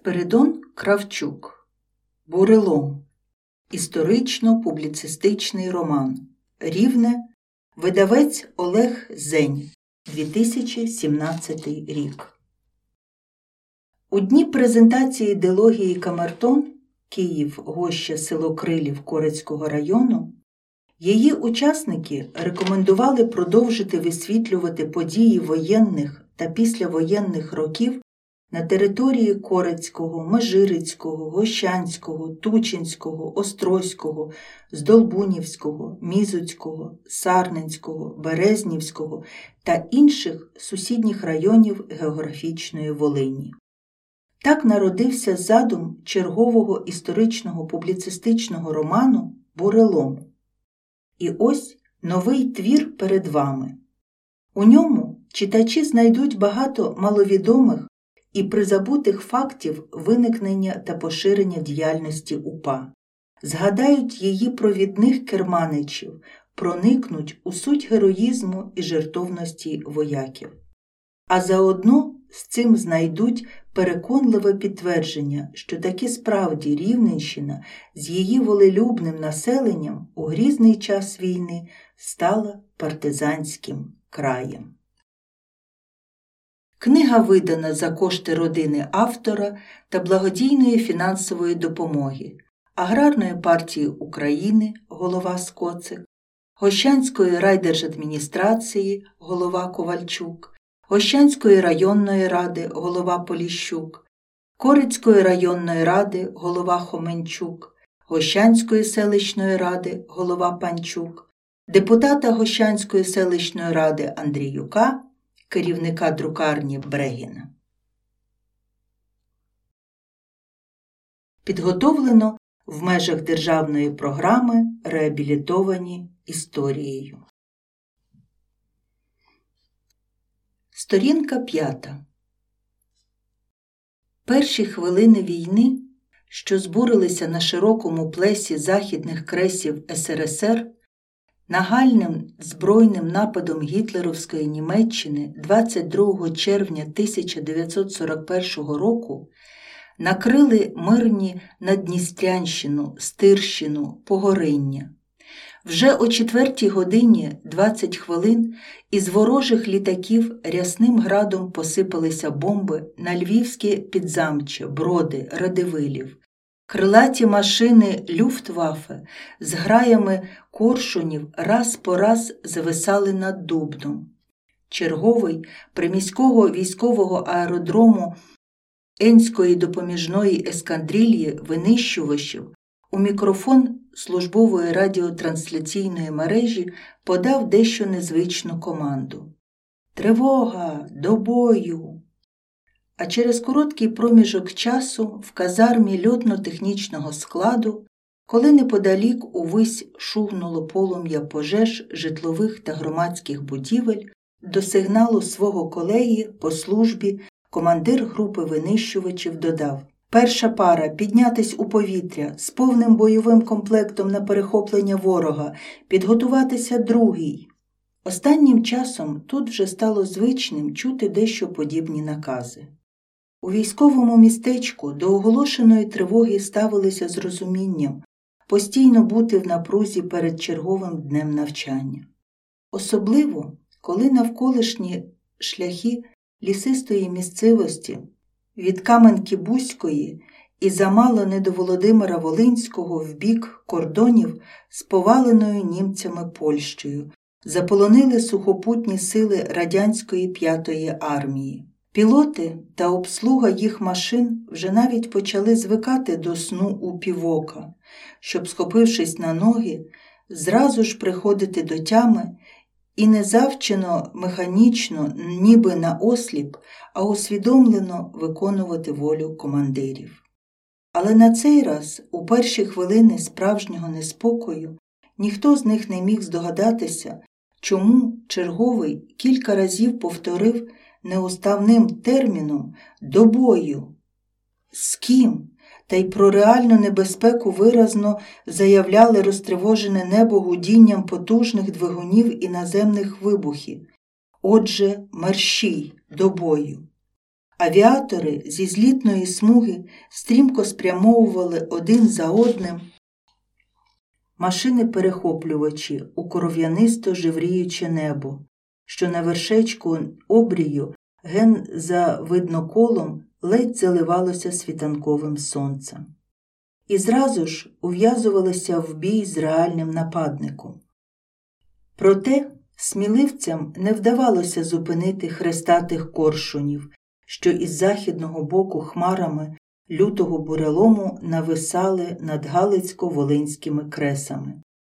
Спиридон Кравчук. Бурелом. Історично-публіцистичний роман. Рівне. Видавець Олег Зень. 2017 рік. У дні презентації ідеології Камертон, Київ, Гоща, село Крилів Корецького району, її учасники рекомендували продовжити висвітлювати події воєнних та післявоєнних років на території Корецького, Межирицького, Гощанського, Тучинського, Острозького, Здолбунівського, Мізоцького, Сарненського, Березнівського та інших сусідніх районів географічної Волині. Так народився задум чергового історичного публіцистичного роману «Бурелом». І ось новий твір перед вами. У ньому читачі знайдуть багато маловідомих і призабутих фактів виникнення та поширення діяльності УПА, згадають її провідних керманичів, проникнуть у суть героїзму і жертовності вояків. А заодно з цим знайдуть переконливе підтвердження, що таки справді Рівненщина з її волелюбним населенням у грізний час війни стала партизанським краєм. Книга видана за кошти родини автора та благодійної фінансової допомоги Аграрної партії України голова Скоцик, Гощанської райдержадміністрації голова Ковальчук, Гощанської районної ради голова Поліщук, Корецької районної ради голова Хоменчук, Гощанської селищної ради голова Панчук, депутата Гощанської селищної ради Андріюка, керівника друкарні Брегіна. Підготовлено в межах державної програми «Реабілітовані історією». Сторінка 5. Перші хвилини війни, що збурилися на широкому плесі західних кресів СРСР, нагальним збройним нападом гітлерівської Німеччини 22 червня 1941 року накрили мирні Надністрянщину, Стирщину, Погориння. Вже о 4 годині 20 хвилин із ворожих літаків рясним градом посипалися бомби на львівське Підзамче, Броди, Радивилів. Крилаті машини Люфтваффе з граями коршунів раз по раз зависали над Дубном. Черговий приміського військового аеродрому Енської допоміжної ескадрильї винищувачів у мікрофон службової радіотрансляційної мережі подав дещо незвичну команду. «Тривога! До бою!» А через короткий проміжок часу в казармі льотно-технічного складу, коли неподалік увесь шугнуло полум'я пожеж житлових та громадських будівель, до сигналу свого колеги по службі командир групи винищувачів додав: «Перша пара, піднятись у повітря, з повним бойовим комплектом на перехоплення ворога, підготуватися другий». Останнім часом тут вже стало звичним чути дещо подібні накази. У військовому містечку до оголошеної тривоги ставилися з розумінням постійно бути в напрузі перед черговим днем навчання. Особливо, коли навколишні шляхи лісистої місцевості від Кам'янки-Бузької і замало не до Володимира Волинського в бік кордонів з поваленою німцями Польщею заполонили сухопутні сили радянської 5-ї армії. Пілоти та обслуга їх машин вже навіть почали звикати до сну у півока, щоб, схопившись на ноги, зразу ж приходити до тями і не завчено механічно, ніби наосліп, а усвідомлено виконувати волю командирів. Але на цей раз, у перші хвилини справжнього неспокою, ніхто з них не міг здогадатися, чому черговий кілька разів повторив неуставним терміном «до бою». З ким? Та й про реальну небезпеку виразно заявляли розтривожене небо гудінням потужних двигунів і наземних вибухів. Отже, мерщій, до бою. Авіатори зі злітної смуги стрімко спрямовували один за одним машини-перехоплювачі у коров'янисто жевріюче небо, що на вершечку обрію ген за видноколом ледь заливалося світанковим сонцем. І зразу ж ув'язувалися в бій з реальним нападником. Проте сміливцям не вдавалося зупинити хрестатих коршунів, що із західного боку хмарами лютого бурелому нависали над Галицько-Волинськими кресами.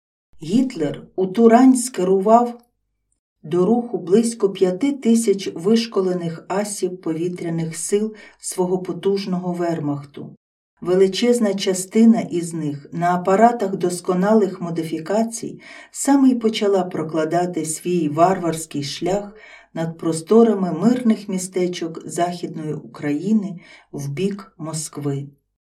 Гітлер у ту рань скерував до руху близько 5000 вишколених асів повітряних сил свого потужного вермахту. Величезна частина із них на апаратах досконалих модифікацій саме й почала прокладати свій варварський шлях над просторами мирних містечок Західної України в бік Москви.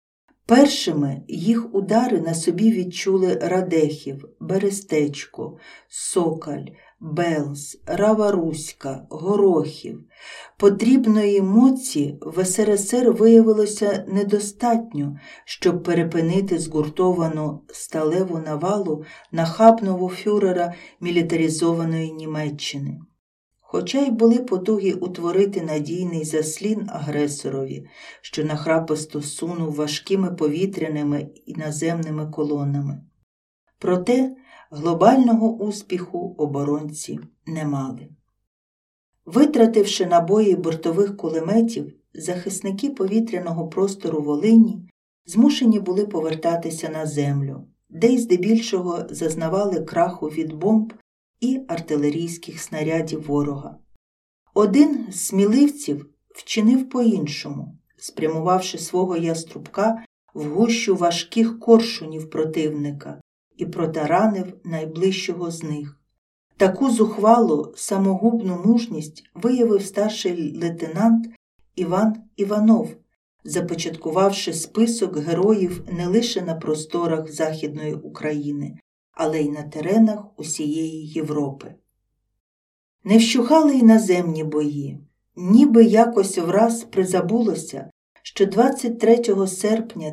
Першими їх удари на собі відчули Радехів, Берестечко, Сокаль, Белз, Рава-Руська, Горохів. Потрібної моці в СРСР виявилося недостатньо, щоб перепинити згуртовану сталеву навалу нахабного фюрера мілітаризованої Німеччини. Хоча й були потуги утворити надійний заслін агресорові, що нахраписто сунув важкими повітряними і наземними колонами. Проте глобального успіху оборонці не мали. Витративши набої бортових кулеметів, захисники повітряного простору Волині змушені були повертатися на землю, де й здебільшого зазнавали краху від бомб і артилерійських снарядів ворога. Один з сміливців вчинив по-іншому, спрямувавши свого яструбка в гущу важких коршунів противника і протаранив найближчого з них. Таку зухвалу, самогубну мужність виявив старший лейтенант Іван Іванов, започаткувавши список героїв не лише на просторах Західної України, але й на теренах усієї Європи. Не вщухали й наземні бої. Ніби якось враз призабулося, що 23 серпня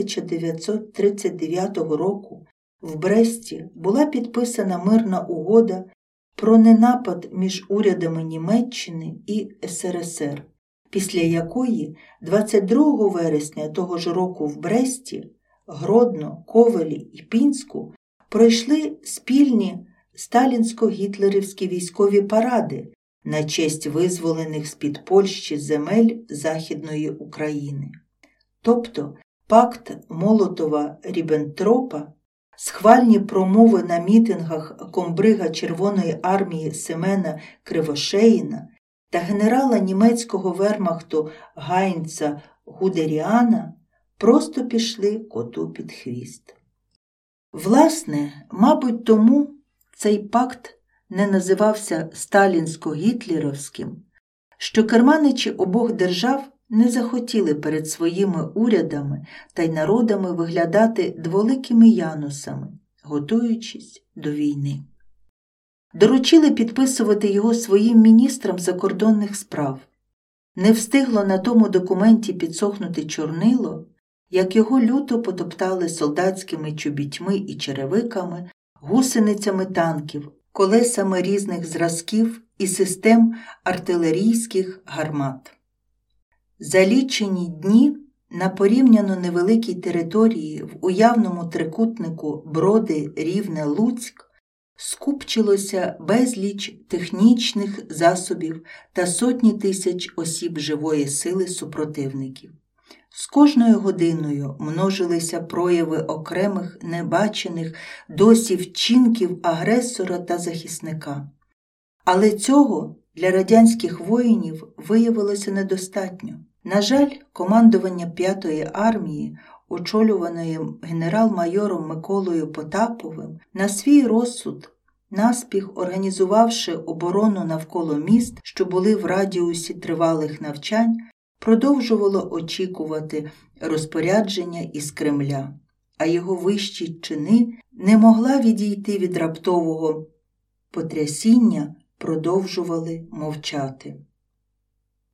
1939 року в Бресті була підписана мирна угода про ненапад між урядами Німеччини і СРСР, після якої 22 вересня того ж року в Бресті, Гродно, Ковелі і Пінську пройшли спільні сталінсько-гітлерівські військові паради на честь визволених з-під Польщі земель Західної України. Тобто пакт Молотова-Ріббентропа, схвальні промови на мітингах комбрига Червоної армії Семена Кривошеїна та генерала німецького вермахту Гайнца Гудеріана просто пішли коту під хвіст. Власне, мабуть, тому цей пакт не називався сталінсько-гітлерівським, що керманичі обох держав не захотіли перед своїми урядами та й народами виглядати дволикими янусами, готуючись до війни. Доручили підписувати його своїм міністрам закордонних справ. Не встигло на тому документі підсохнути чорнило, як його люто потоптали солдатськими чобітьми і черевиками, гусеницями танків, колесами різних зразків і систем артилерійських гармат. За лічені дні на порівняно невеликій території в уявному трикутнику Броди, Рівне, Луцьк скупчилося безліч технічних засобів та сотні тисяч осіб живої сили супротивників. З кожною годиною множилися прояви окремих небачених досі вчинків агресора та захисника. Але цього для радянських воїнів виявилося недостатньо. На жаль, командування 5-ї армії, очолюваної генерал-майором Миколою Потаповим, на свій розсуд, наспіх організувавши оборону навколо міст, що були в радіусі тривалих навчань, продовжувало очікувати розпорядження із Кремля, а його вищі чини не могла відійти від раптового потрясіння, продовжували мовчати.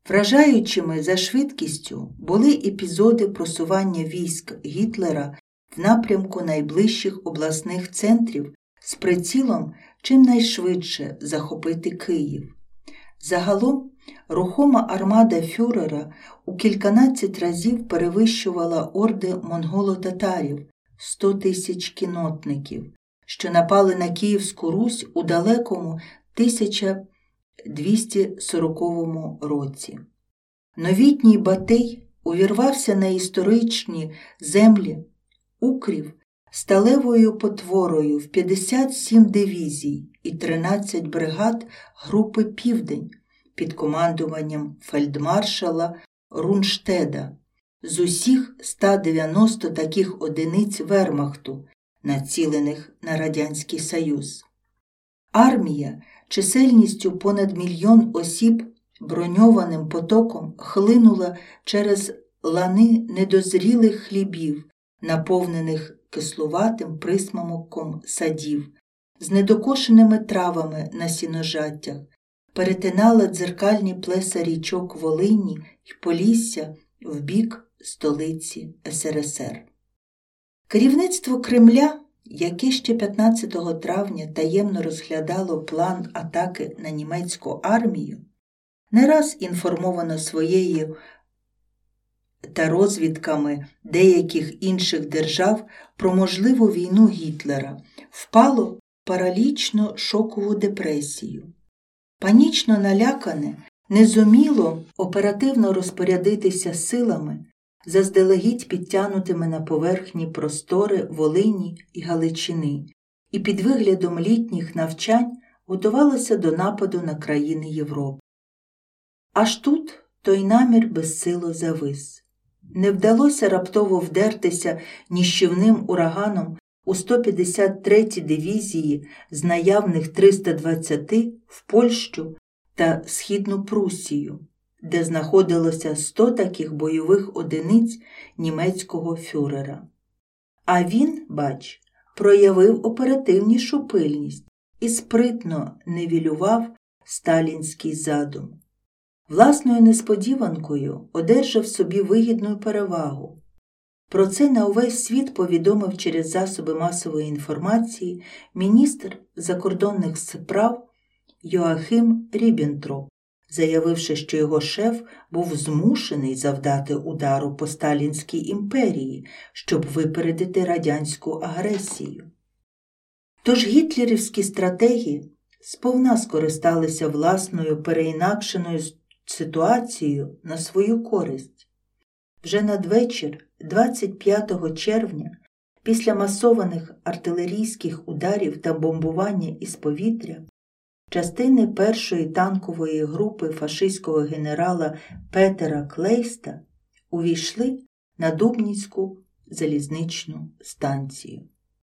Вражаючими за швидкістю були епізоди просування військ Гітлера в напрямку найближчих обласних центрів з прицілом чимнайшвидше захопити Київ. Загалом, рухома армада фюрера у кільканадцять разів перевищувала орди монголо-татарів, 100 тисяч кіннотників, що напали на Київську Русь у далекому 1240 році. Новітній Батий увірвався на історичні землі укрів сталевою потворою в 57 дивізій і 13 бригад групи «Південь» під командуванням фельдмаршала Рунштеда з усіх 190 таких одиниць вермахту, націлених на Радянський Союз. Армія чисельністю понад 1 мільйон осіб броньованим потоком хлинула через лани недозрілих хлібів, наповнених кислуватим присмаком садів, з недокошеними травами на сіножаттях, перетинала дзеркальні плеса річок Волині й Полісся в бік столиці СРСР. Керівництво Кремля, яке ще 15 травня таємно розглядало план атаки на німецьку армію, не раз інформовано своєю та розвідками деяких інших держав про можливу війну Гітлера, впало в паралічно-шокову депресію. Панічно налякане, не зуміло оперативно розпорядитися силами, заздалегідь підтягнутими на поверхні простори Волині і Галичини, і під виглядом літніх навчань готувалося до нападу на країни Європи. Аж тут той намір безсило завис. Не вдалося раптово вдертися ніщівним ураганом у 153-й дивізії з наявних 320 в Польщу та Східну Прусію, де знаходилося 100 таких бойових одиниць німецького фюрера. А він, бач, проявив оперативнішу пильність і спритно нівелював сталінський задум. Власною несподіванкою одержав собі вигідну перевагу. Про це на увесь світ повідомив через засоби масової інформації міністр закордонних справ Йоахим Ріббентроп, заявивши, що його шеф був змушений завдати удару по Сталінській імперії, щоб випередити радянську агресію. Тож гітлерівські стратеги сповна скористалися власною переінакшеною ситуацією на свою користь. Вже надвечір 25 червня, після масованих артилерійських ударів та бомбування із повітря, частини першої танкової групи фашистського генерала Петера Клейста увійшли на Дубнівську залізничну станцію.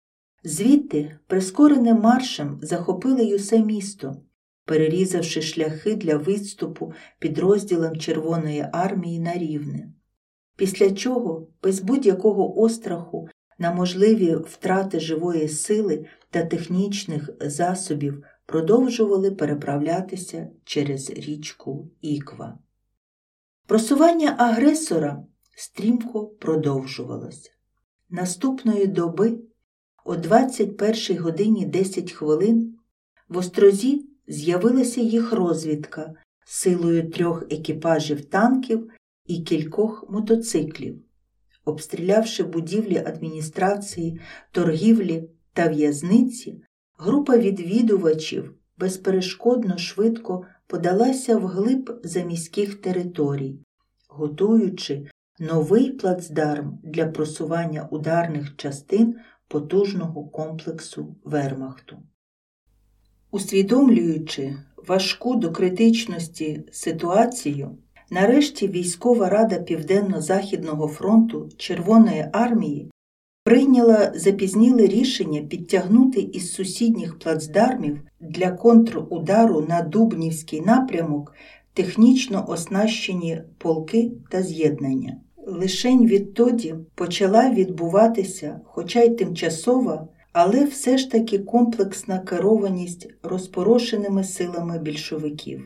Звідти прискореним маршем захопили й усе місто, перерізавши шляхи для відступу підрозділам Червоної армії на Рівне. Після чого, без будь-якого остраху на можливі втрати живої сили та технічних засобів, продовжували переправлятися через річку Іква. Просування агресора стрімко продовжувалося. Наступної доби о 21 годині 10 хвилин в Острозі з'явилася їх розвідка силою 3 екіпажів танків і кількох мотоциклів. Обстрілявши будівлі адміністрації, торгівлі та в'язниці, група відвідувачів безперешкодно швидко подалася вглиб заміських територій, готуючи новий плацдарм для просування ударних частин потужного комплексу вермахту. Усвідомлюючи важку до критичності ситуацію, нарешті Військова рада Південно-Західного фронту Червоної армії прийняла запізніле рішення підтягнути із сусідніх плацдармів для контрудару на Дубнівський напрямок технічно оснащені полки та з'єднання. Лишень відтоді почала відбуватися, хоча й тимчасова, але все ж таки комплексна керованість розпорошеними силами більшовиків.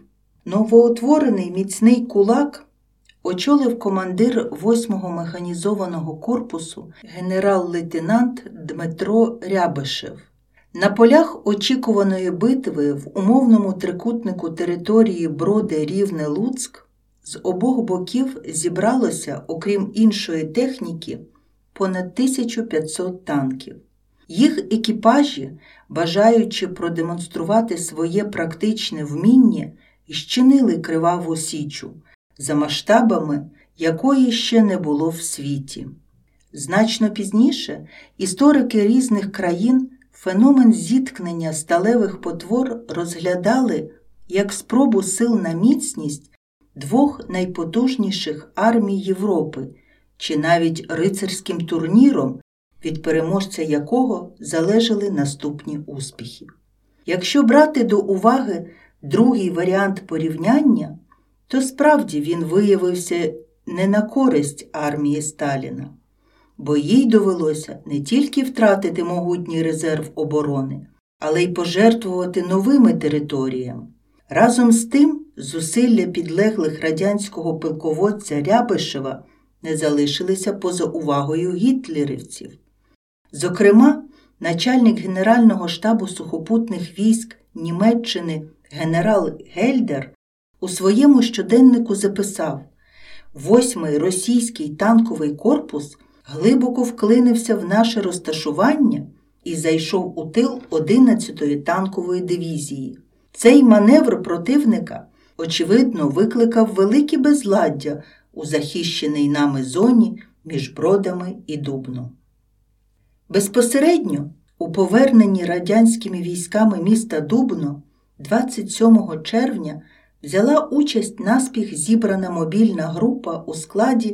Новоутворений міцний кулак очолив командир 8-го механізованого корпусу генерал-лейтенант Дмитро Рябишев. На полях очікуваної битви в умовному трикутнику території Броди-Рівне-Луцьк з обох боків зібралося, окрім іншої техніки, понад 1500 танків. Їх екіпажі, бажаючи продемонструвати своє практичне вміння, зчинили криваву січу, за масштабами якої ще не було в світі. Значно пізніше історики різних країн феномен зіткнення сталевих потвор розглядали як спробу сил на міцність двох найпотужніших армій Європи, чи навіть рицарським турніром, від переможця якого залежали наступні успіхи. Якщо брати до уваги другий варіант порівняння, то справді він виявився не на користь армії Сталіна, бо їй довелося не тільки втратити могутній резерв оборони, але й пожертвувати новими територіями. Разом з тим, зусилля підлеглих радянського полководця Рябишева не залишилися поза увагою гітлерівців. Зокрема, начальник Генерального штабу сухопутних військ Німеччини генерал Гельдер у своєму щоденнику записав: «8-й російський танковий корпус глибоко вклинився в наше розташування і зайшов у тил 11-ї танкової дивізії. Цей маневр противника, очевидно, викликав велике безладдя у захищеній нами зоні між Бродами і Дубно». Безпосередньо у поверненні радянськими військами міста Дубно 27 червня взяла участь наспіх зібрана мобільна група у складі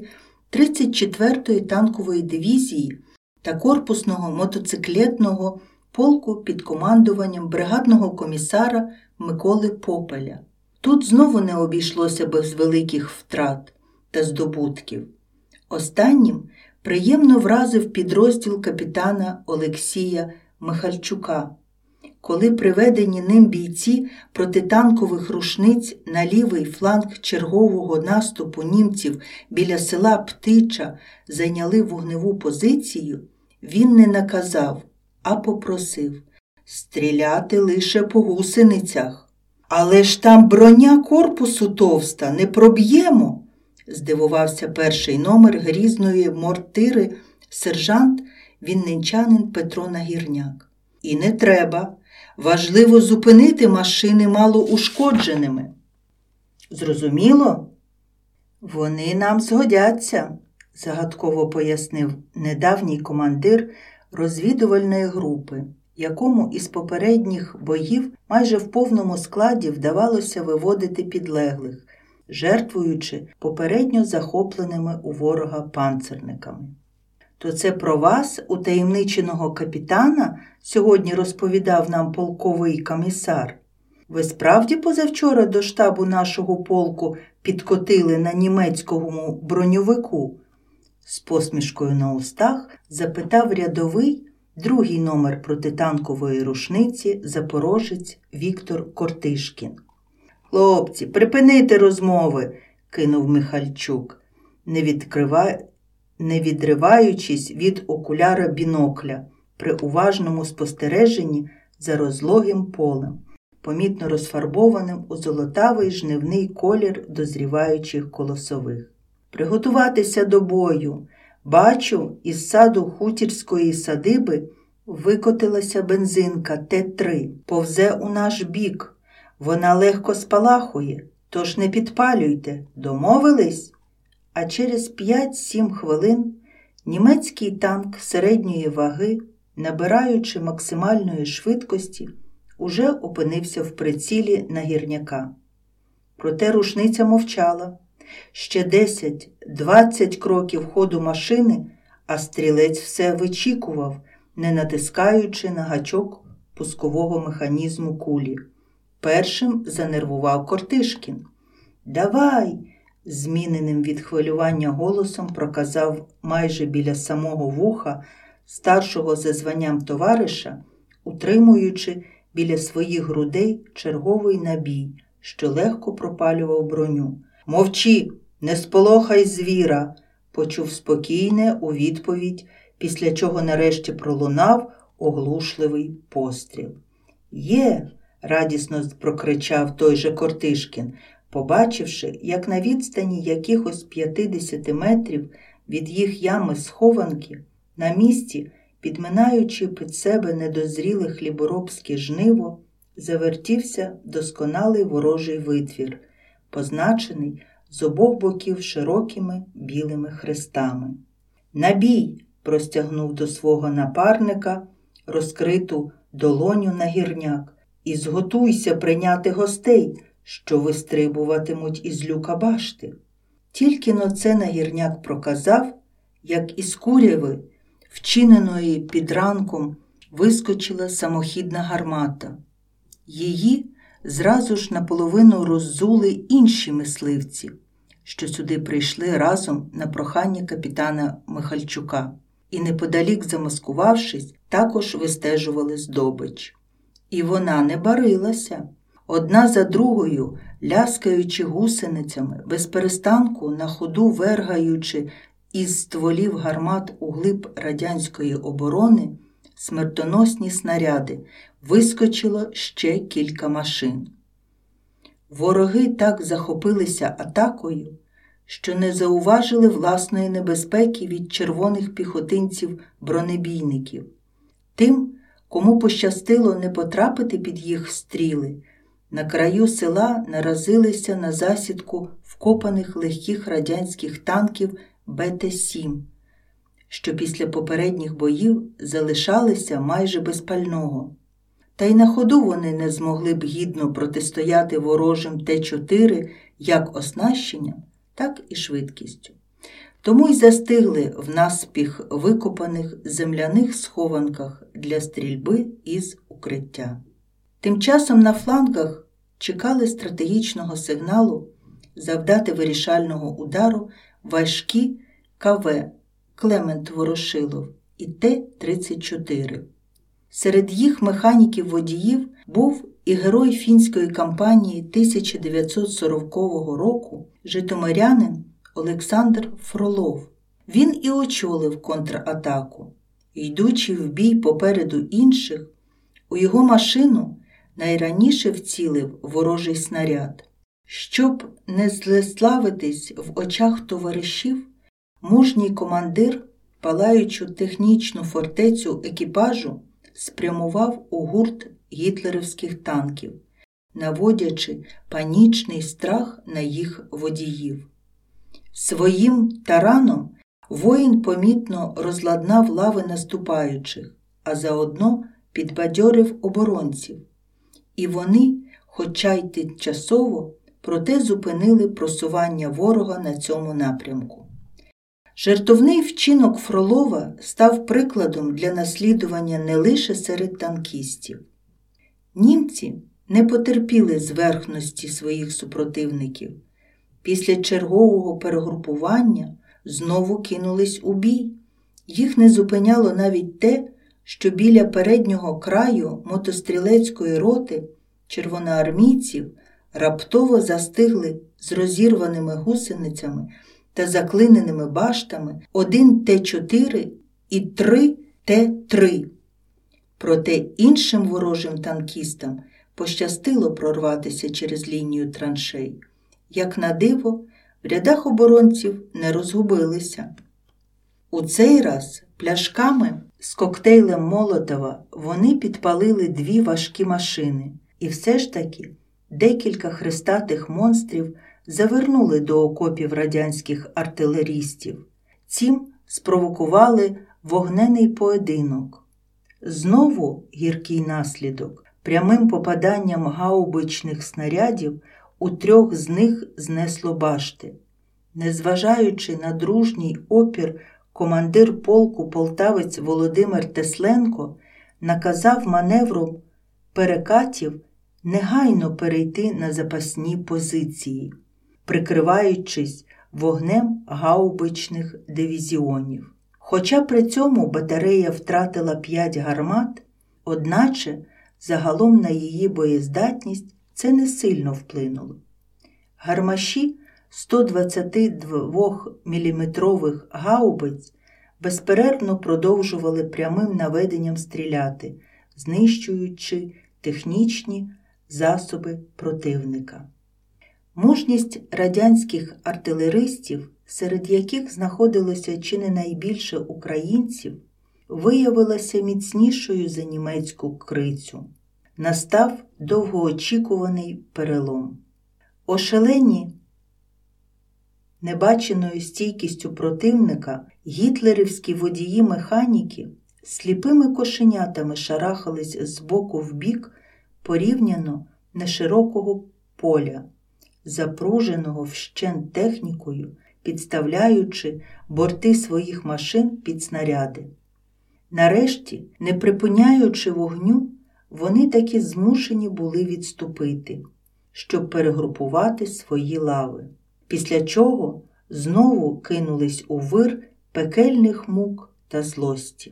34-ї танкової дивізії та корпусного мотоциклетного полку під командуванням бригадного комісара Миколи Попеля. Тут знову не обійшлося без великих втрат та здобутків. Останнім приємно вразив підрозділ капітана Олексія Михальчука, коли приведені ним бійці протитанкових рушниць на лівий фланг чергового наступу німців біля села Птича зайняли вогневу позицію, він не наказав, а попросив стріляти лише по гусеницях. «Але ж там броня корпусу товста, не проб'ємо!» здивувався перший номер грізної мортири сержант вінничанин Петро Нагірняк. «І не треба. Важливо зупинити машини малоушкодженими». «Зрозуміло?» «Вони нам згодяться», – загадково пояснив недавній командир розвідувальної групи, якому із попередніх боїв майже в повному складі вдавалося виводити підлеглих, жертвуючи попередньо захопленими у ворога панцерниками. «То це про вас, утаємниченого капітана, сьогодні розповідав нам полковий комісар? Ви справді позавчора до штабу нашого полку підкотили на німецькому броньовику?» З посмішкою на устах запитав рядовий, другий номер протитанкової рушниці запорожець Віктор Кортишкін. «Хлопці, припинити розмови!» – кинув Михальчук, не відриваючись від окуляра бінокля при уважному спостереженні за розлогим полем, помітно розфарбованим у золотавий жнивний колір дозріваючих колосових. «Приготуватися до бою! Бачу, із саду хутірської садиби викотилася бензинка Т-3, повзе у наш бік. Вона легко спалахує, тож не підпалюйте. Домовились?» А через 5-7 хвилин німецький танк середньої ваги, набираючи максимальної швидкості, уже опинився в прицілі Нагірняка. Проте рушниця мовчала. Ще 10-20 кроків ходу машини, а стрілець все вичікував, не натискаючи на гачок пускового механізму кулі. Першим занервував Кортишкін. «Давай!» – зміненим від хвилювання голосом проказав майже біля самого вуха старшого за званням товариша, утримуючи біля своїх грудей черговий набій, що легко пропалював броню. «Мовчи, не сполохай звіра!» – почув спокійне у відповідь, після чого нарешті пролунав оглушливий постріл. «Є!» – радісно прокричав той же Кортишкін, побачивши, як на відстані якихось 50 метрів від їх ями-схованки, на місці, підминаючи під себе недозріле хліборобське жниво, завертівся досконалий ворожий витвір, позначений з обох боків широкими білими хрестами. «Набій!» – простягнув до свого напарника розкриту долоню нагірняк. «І зготуйся прийняти гостей, що вистрибуватимуть із люка башти». Тільки-но це нагірняк проказав, як із куряви, вчиненої під ранком, вискочила самохідна гармата. Її зразу ж наполовину роззули інші мисливці, що сюди прийшли разом на прохання капітана Михальчука, і неподалік замаскувавшись, також вистежували здобич. І вона не барилася. Одна за другою, ляскаючи гусеницями, без перестанку на ходу вергаючи із стволів гармат у глиб радянської оборони, смертоносні снаряди, вискочило ще кілька машин. Вороги так захопилися атакою, що не зауважили власної небезпеки від червоних піхотинців-бронебійників. Тим, кому пощастило не потрапити під їх стріли, на краю села наразилися на засідку вкопаних легких радянських танків БТ-7, що після попередніх боїв залишалися майже без пального. Та й на ходу вони не змогли б гідно протистояти ворожим Т-4 як оснащенням, так і швидкістю. Тому й застигли в наспіх викопаних земляних схованках для стрільби із укриття. Тим часом на флангах чекали стратегічного сигналу завдати вирішального удару важкі КВ «Клемент Ворошилов» і Т-34. Серед їх механіків-водіїв був і герой фінської кампанії 1940 року житомирянин Олександр Фролов. Він і очолив контратаку. Йдучи в бій попереду інших, у його машину найраніше вцілив ворожий снаряд. Щоб не злеславитись в очах товаришів, мужній командир, палаючу технічну фортецю екіпажу, спрямував у гурт гітлерівських танків, наводячи панічний страх на їх водіїв. Своїм тараном воїн помітно розладнав лави наступаючих, а заодно підбадьорив оборонців. І вони, хоча й тимчасово, проте зупинили просування ворога на цьому напрямку. Жертовний вчинок Фролова став прикладом для наслідування не лише серед танкістів. Німці не потерпіли зверхності своїх супротивників. Після чергового перегрупування знову кинулись у бій. Їх не зупиняло навіть те, що біля переднього краю мотострілецької роти червоноармійців раптово застигли з розірваними гусеницями та заклиненими баштами 1 Т-4 і 3 Т-3. Проте іншим ворожим танкістам пощастило прорватися через лінію траншей. Як на диво, в рядах оборонців не розгубилися. У цей раз пляшками з коктейлем Молотова вони підпалили 2 важкі машини, і все ж таки декілька хрестатих монстрів завернули до окопів радянських артилерістів. Цим спровокували вогнений поєдинок. Знову гіркий наслідок. Прямим попаданням гаубичних снарядів у 3 з них знесло башти. Незважаючи на дружній опір, командир полку полтавець Володимир Тесленко наказав маневром перекатів негайно перейти на запасні позиції, прикриваючись вогнем гаубичних дивізіонів. Хоча при цьому батарея втратила 5 гармат, одначе загалом на її боєздатність це не сильно вплинуло. Гармаші 122-мм гаубиць безперервно продовжували прямим наведенням стріляти, знищуючи технічні засоби противника. Мужність радянських артилеристів, серед яких знаходилося чи не найбільше українців, виявилася міцнішою за німецьку крицю. Настав довгоочікуваний перелом. Ошелені небаченою стійкістю противника, гітлерівські водії-механіки сліпими кошенятами шарахались з боку в бік порівняно неширокого поля, запруженого вщент технікою, підставляючи борти своїх машин під снаряди. Нарешті, не припиняючи вогню, вони таки змушені були відступити, щоб перегрупувати свої лави, після чого знову кинулись у вир пекельних мук та злості.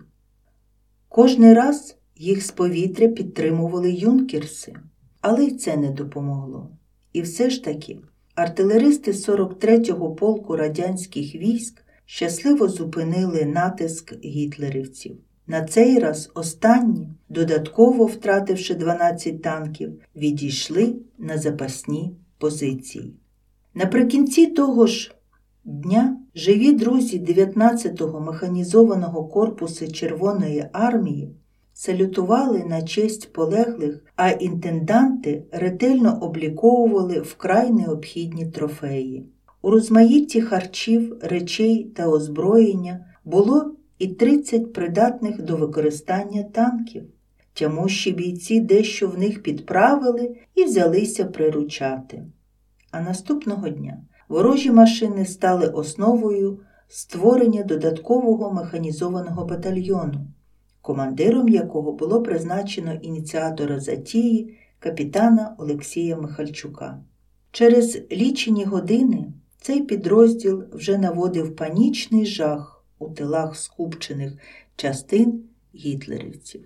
Кожний раз їх з повітря підтримували юнкерси, але й це не допомогло. І все ж таки артилеристи 43-го полку радянських військ щасливо зупинили натиск гітлерівців. На цей раз останні, додатково втративши 12 танків, відійшли на запасні позиції. Наприкінці того ж дня живі друзі 19-го механізованого корпусу Червоної армії салютували на честь полеглих, а інтенданти ретельно обліковували вкрай необхідні трофеї. У розмаїтті харчів, речей та озброєння було і 30 придатних до використання танків. Тямущі бійці дещо в них підправили і взялися приручати. А наступного дня ворожі машини стали основою створення додаткового механізованого батальйону, командиром якого було призначено ініціатора затії капітана Олексія Михальчука. Через лічені години цей підрозділ вже наводив панічний жах у тилах скупчених частин гітлерівців.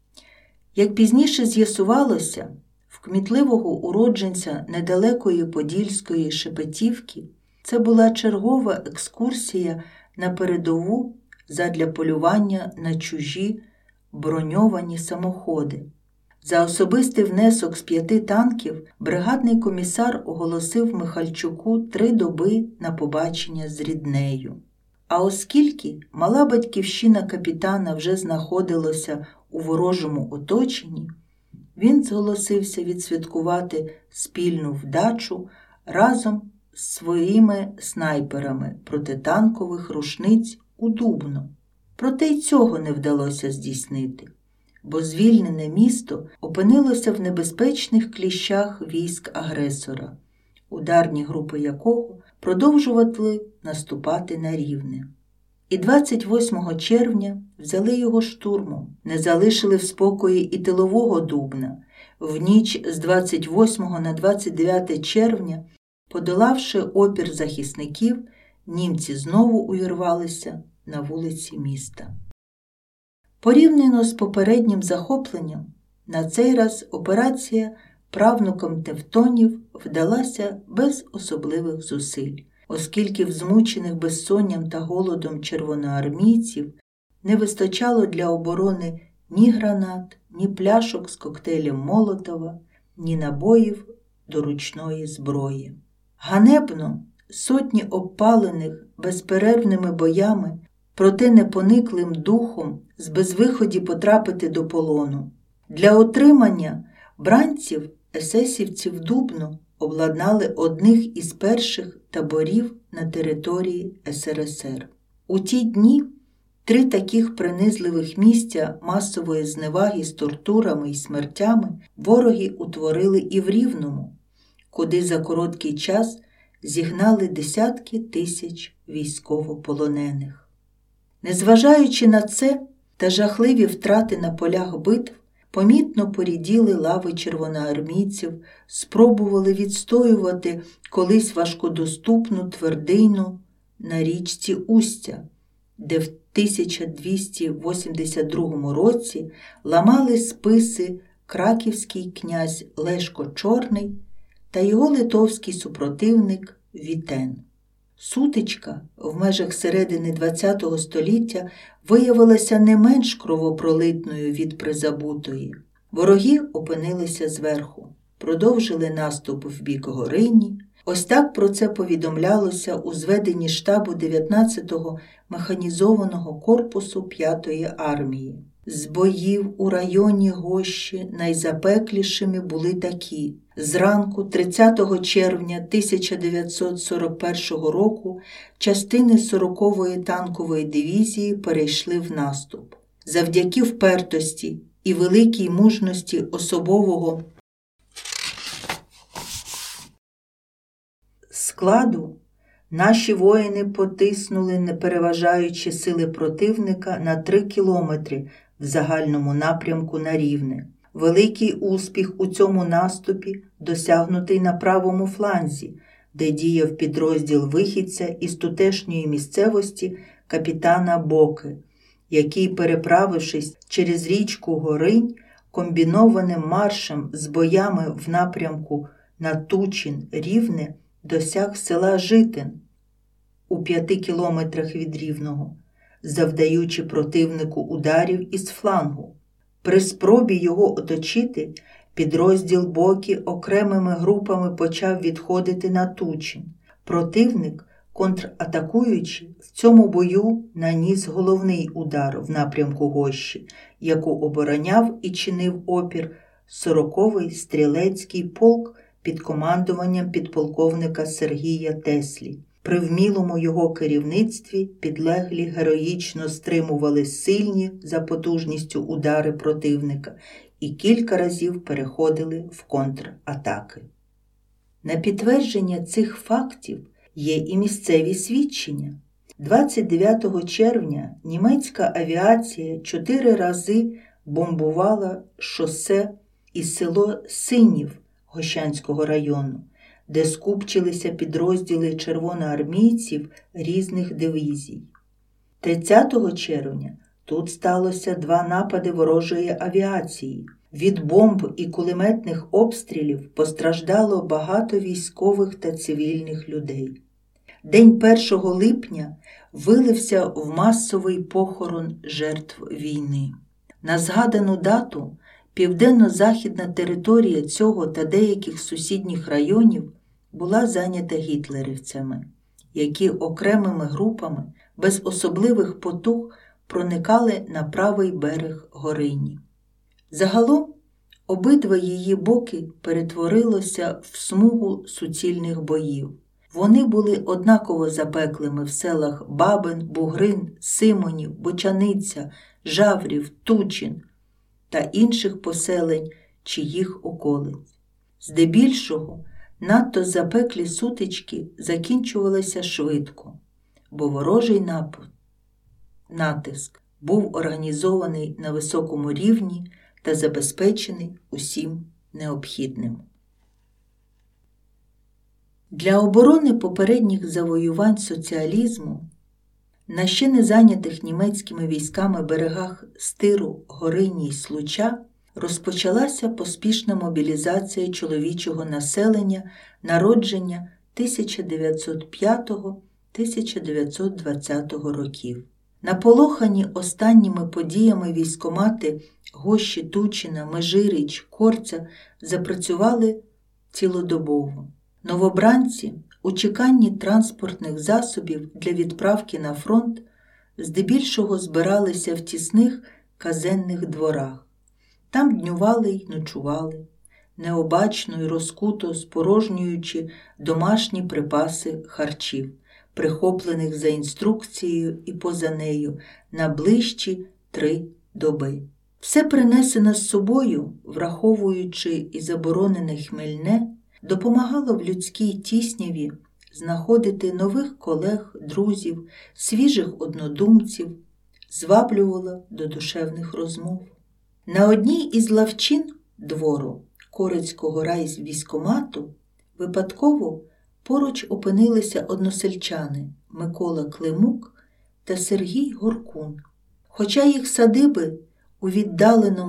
Як пізніше з'ясувалося, в кмітливого уродженця недалекої Подільської Шепетівки це була чергова екскурсія на передову задля полювання на чужі броньовані самоходи. За особистий внесок з 5 танків бригадний комісар оголосив Михальчуку 3 доби на побачення з ріднею. А оскільки мала батьківщина капітана вже знаходилася у ворожому оточенні, він зголосився відсвяткувати спільну вдачу разом з своїми снайперами протитанкових рушниць у Дубно. Проте й цього не вдалося здійснити, бо звільнене місто опинилося в небезпечних кліщах військ агресора, ударні групи якого продовжували наступати на Рівне. І 28 червня взяли його штурмом, не залишили в спокої і тилового Дубна. В ніч з 28 на 29 червня, подолавши опір захисників, німці знову увірвалися на вулиці міста. Порівняно з попереднім захопленням, на цей раз операція правнукам тевтонів вдалася без особливих зусиль, оскільки в змучених безсонням та голодом червоноармійців не вистачало для оборони ні гранат, ні пляшок з коктейлем Молотова, ні набоїв до ручної зброї. Ганебно сотні обпалених безперервними боями, проте непониклим духом з безвиході потрапити до полону. Для отримання бранців есесівці в Дубно обладнали одних із перших таборів на території СРСР. У ті дні 3 таких принизливих місця масової зневаги з тортурами і смертями вороги утворили і в Рівному, куди за короткий час зігнали десятки тисяч військовополонених. Незважаючи на це та жахливі втрати на полях битв, помітно поріділи лави червоноармійців, спробували відстоювати колись важкодоступну твердину на річці Устя, де в 1282 році ламали списи краківський князь Лешко Чорний та його литовський супротивник Вітен. Сутичка в межах середини ХХ століття виявилася не менш кровопролитною від призабутої. Вороги опинилися зверху, продовжили наступ в бік Горині. Ось так про це повідомлялося у зведенні штабу 19-го механізованого корпусу 5-ї армії. З боїв у районі Гощі найзапеклішими були такі. Зранку 30 червня 1941 року частини 40-ї танкової дивізії перейшли в наступ. Завдяки впертості і великій мужності особового складу наші воїни потиснули непереважаючі сили противника на 3 кілометри в загальному напрямку на Рівне. Великий успіх у цьому наступі досягнутий на правому фланзі, де діяв підрозділ вихідця із тутешньої місцевості капітана Боки, який, переправившись через річку Горинь, комбінованим маршем з боями в напрямку на Тучин-Рівне досяг села Житин у 5 кілометрах від Рівного, завдаючи противнику ударів із флангу. При спробі його оточити, підрозділ Боки окремими групами почав відходити на Тучин. Противник, контратакуючи, в цьому бою наніс головний удар в напрямку Гощі, яку обороняв і чинив опір 40-й стрілецький полк під командуванням підполковника Сергія Теслі. При вмілому його керівництві підлеглі героїчно стримували сильні за потужністю удари противника і кілька разів переходили в контратаки. На підтвердження цих фактів є і місцеві свідчення. 29 червня німецька авіація 4 рази бомбувала шосе і село Синів Гощанського району, де скупчилися підрозділи червоноармійців різних дивізій. 30 червня тут сталося 2 напади ворожої авіації. Від бомб і кулеметних обстрілів постраждало багато військових та цивільних людей. День 1 липня вилився в масовий похорон жертв війни. На згадану дату південно-західна територія цього та деяких сусідніх районів була зайнята гітлерівцями, які окремими групами без особливих потуг проникали на правий берег Горині. Загалом обидва її боки перетворилося в смугу суцільних боїв. Вони були однаково запеклими в селах Бабин, Бугрин, Симонів, Бочаниця, Жаврів, Тучин та інших поселень чи їх околиць. Здебільшого надто запеклі сутички закінчувалися швидко, бо ворожий натиск був організований на високому рівні та забезпечений усім необхідним. Для оборони попередніх завоювань соціалізму на ще не зайнятих німецькими військами берегах Стиру, Горині й Случа розпочалася поспішна мобілізація чоловічого населення народження 1905-1920 років. Наполохані останніми подіями військкомати Гощі, Тучина, Межиріч, Корця запрацювали цілодобово. Новобранці у чеканні транспортних засобів для відправки на фронт здебільшого збиралися в тісних казенних дворах. Там днювали й ночували, необачно й розкуто спорожнюючи домашні припаси харчів, прихоплених за інструкцією і поза нею на ближчі 3 доби. Все принесене з собою, враховуючи і заборонене хмельне, допомагало в людській тісняві знаходити нових колег, друзів, свіжих однодумців, зваблювало до душевних розмов. На одній із лавчин двору Корецького райвійськкомату випадково поруч опинилися односельчани Микола Климук та Сергій Горкун. Хоча їх садиби у віддаленому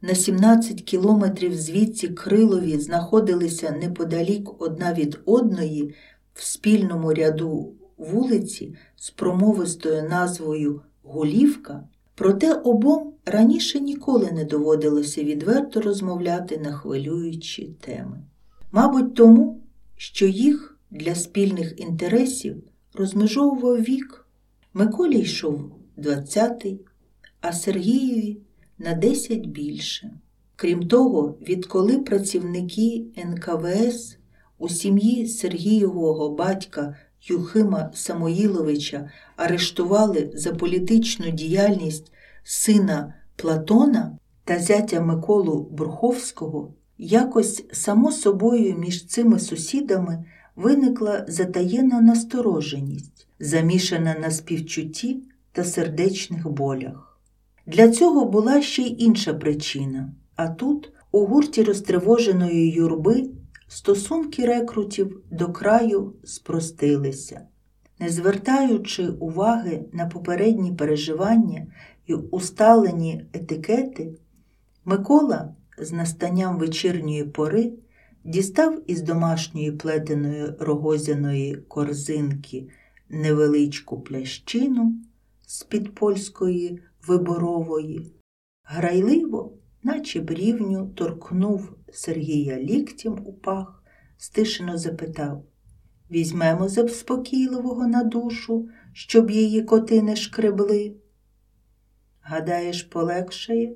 на 17 кілометрів звідси Крилові знаходилися неподалік одна від одної в спільному ряду вулиці з промовистою назвою Гулівка, проте обом раніше ніколи не доводилося відверто розмовляти на хвилюючі теми. Мабуть, тому, що їх для спільних інтересів розмежовував вік. Миколі йшов 20-й, а Сергієві на 10 більше. Крім того, відколи працівники НКВС у сім'ї Сергієвого батька Юхима Самоїловича арештували за політичну діяльність сина Платона та зятя Миколу Бурховського, якось само собою між цими сусідами виникла затаєна настороженість, замішана на співчутті та сердечних болях. Для цього була ще й інша причина, а тут, у гурті розтривоженої юрби, стосунки рекрутів до краю спростилися. Не звертаючи уваги на попередні переживання і усталені етикети, Микола з настанням вечірньої пори дістав із домашньої плетеної рогозяної корзинки невеличку плящину з-під польської виборової, грайливо, наче брівню, торкнув Сергія ліктем у пах, стишено запитав: «Візьмемо заспокійливого на душу, щоб її коти не шкребли?» «Гадаєш, полегшає?»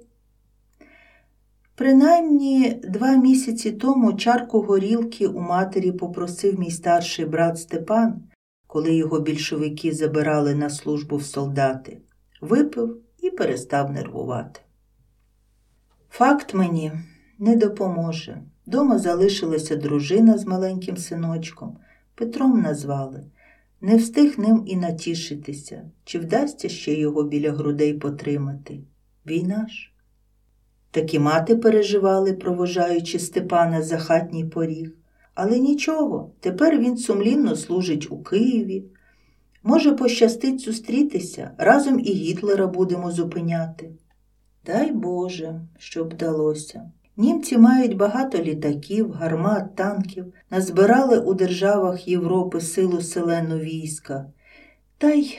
Принаймні 2 місяці тому чарку горілки у матері попросив мій старший брат Степан, коли його більшовики забирали на службу в солдати. Випив і перестав нервувати. Факт мені не допоможе. Дома залишилася дружина з маленьким синочком. Петром назвали. Не встиг ним і натішитися, чи вдасться ще його біля грудей потримати. Війна ж. Так і мати переживали, провожаючи Степана за хатній поріг. Але нічого, тепер він сумлінно служить у Києві. Може, пощастить зустрітися, разом і Гітлера будемо зупиняти. Дай Боже, щоб вдалося. Німці мають багато літаків, гармат, танків, назбирали у державах Європи силу селену війська. Та й...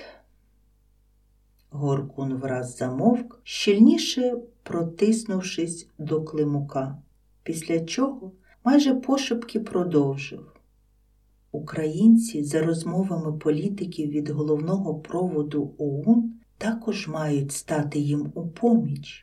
Горкун враз замовк, щільніше протиснувшись до Климука, після чого майже пошепки продовжив. Українці, за розмовами політиків від головного проводу ОУН, також мають стати їм у поміч.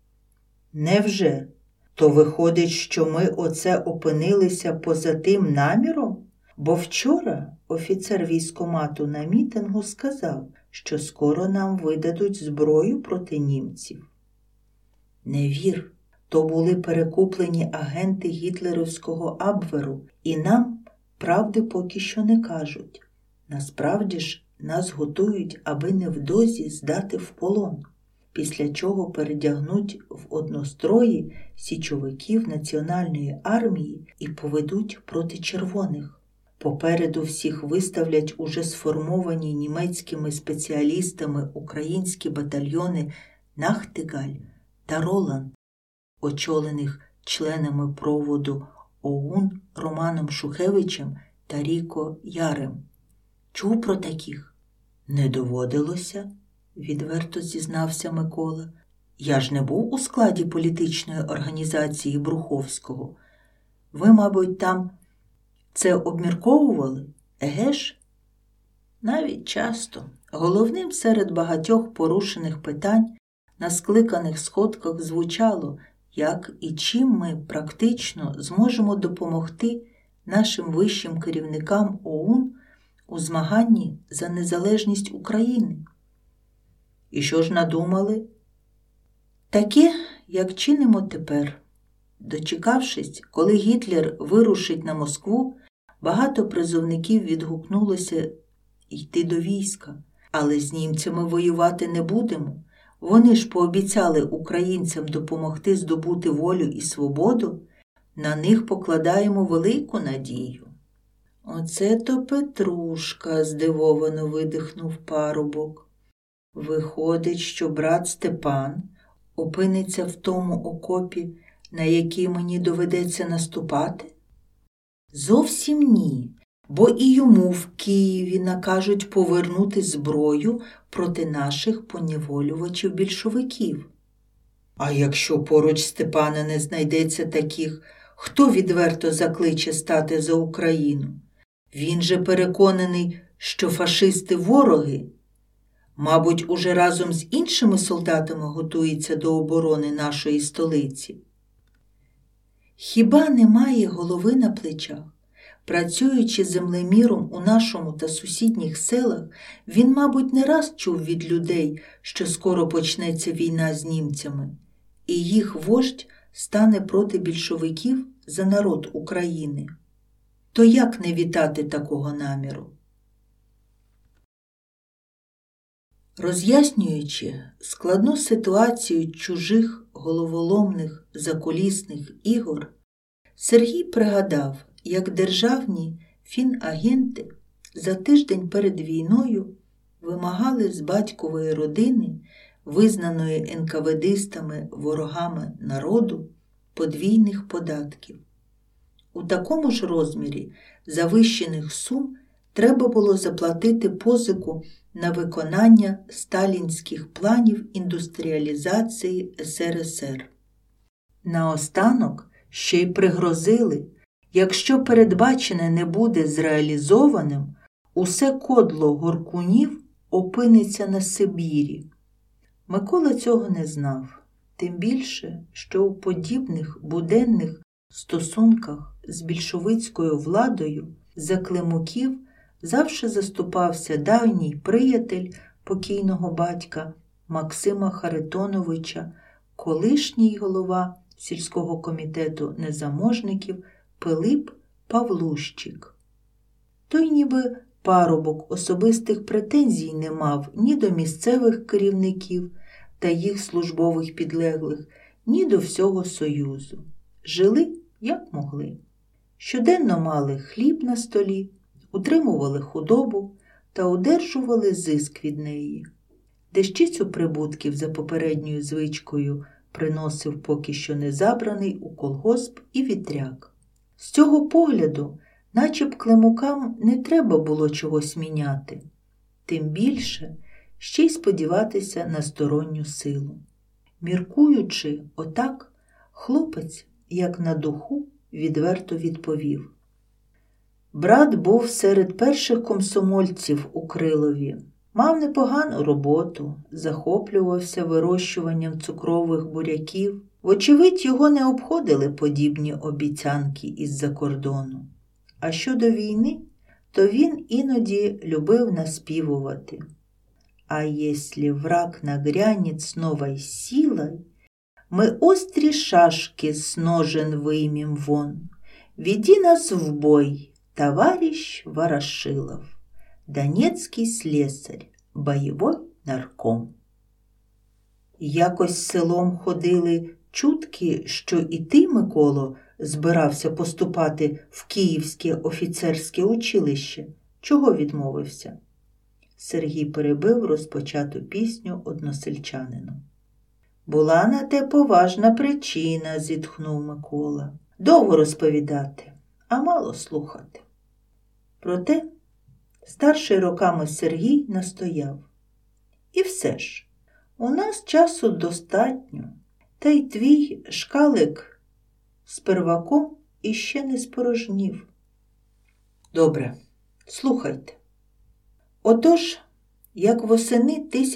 Невже? То виходить, що ми оце опинилися поза тим наміром? Бо вчора офіцер військкомату на мітингу сказав, що скоро нам видадуть зброю проти німців. Не вір, то були перекуплені агенти гітлерівського Абверу, і нам правди поки що не кажуть. Насправді ж нас готують, аби невдовзі здати в полон, після чого передягнуть в однострої січовиків Національної армії і поведуть проти червоних. Попереду всіх виставлять уже сформовані німецькими спеціалістами українські батальйони Нахтигаль та Роланд, очолених членами проводу ОУН Романом Шухевичем та Ріко Ярем. Чув про таких? Не доводилося, відверто зізнався Микола. Я ж не був у складі політичної організації Бруховського. Ви, мабуть, там це обмірковували? Еге ж? Навіть часто. Головним серед багатьох порушених питань на скликаних сходках звучало, як і чим ми практично зможемо допомогти нашим вищим керівникам ОУН у змаганні за незалежність України. І що ж надумали? Таке, як чинимо тепер. Дочекавшись, коли Гітлер вирушить на Москву, багато призовників відгукнулося йти до війська. Але з німцями воювати не будемо. Вони ж пообіцяли українцям допомогти здобути волю і свободу. На них покладаємо велику надію. Оце то Петрушка, здивовано видихнув парубок. Виходить, що брат Степан опиниться в тому окопі, на який мені доведеться наступати? Зовсім ні, бо і йому в Києві накажуть повернути зброю проти наших поневолювачів-більшовиків. А якщо поруч Степана не знайдеться таких, хто відверто закличе стати за Україну? Він же переконаний, що фашисти – вороги. Мабуть, уже разом з іншими солдатами готується до оборони нашої столиці. Хіба немає голови на плечах? Працюючи землеміром у нашому та сусідніх селах, він, мабуть, не раз чув від людей, що скоро почнеться війна з німцями, і їх вождь стане проти більшовиків за народ України. То як не вітати такого наміру? Роз'яснюючи складну ситуацію чужих головоломних закулісних ігор, Сергій пригадав, як державні фінагенти за тиждень перед війною вимагали з батькової родини, визнаної НКВДистами ворогами народу, подвійних податків. У такому ж розмірі завищених сум треба було заплатити позику на виконання сталінських планів індустріалізації СРСР. Наостанок ще й пригрозили, якщо передбачене не буде зреалізованим, усе кодло горкунів опиниться на Сибірі. Микола цього не знав, тим більше, що у подібних буденних стосунках з більшовицькою владою за Климуків завжди заступався давній приятель покійного батька Максима Харитоновича, колишній голова сільського комітету незаможників Пилип Павлущик. Той ніби парубок особистих претензій не мав ні до місцевих керівників та їх службових підлеглих, ні до всього Союзу. Жили, як могли. Щоденно мали хліб на столі, утримували худобу та одержували зиск від неї. Дещицю прибутків за попередньою звичкою приносив поки що не забраний у колгосп і вітряк. З цього погляду, наче б Климукам не треба було чогось міняти, тим більше ще й сподіватися на сторонню силу. Міркуючи отак, хлопець, як на духу, відверто відповів. Брат був серед перших комсомольців у Крилові. Мав непогану роботу, захоплювався вирощуванням цукрових буряків. Вочевидь, його не обходили подібні обіцянки із-за кордону. А щодо війни, то він іноді любив наспівувати. А если враг нагрянет с новой силой, мы острі шашки с ножен виймем вон. Веди нас в бой, товарищ Ворошилов, донецкий слесарь, бойовой нарком. Якось селом ходили чутки, що і ти, Миколо, збирався поступати в Київське офіцерське училище. Чого відмовився? Сергій перебив розпочату пісню односельчанину. Була на те поважна причина, зітхнув Микола. Довго розповідати, а мало слухати. Проте старший роками Сергій настояв. І все ж, у нас часу достатньо, та й твій шкалик з перваком іще не спорожнів. Добре, слухайте. Отож, як восени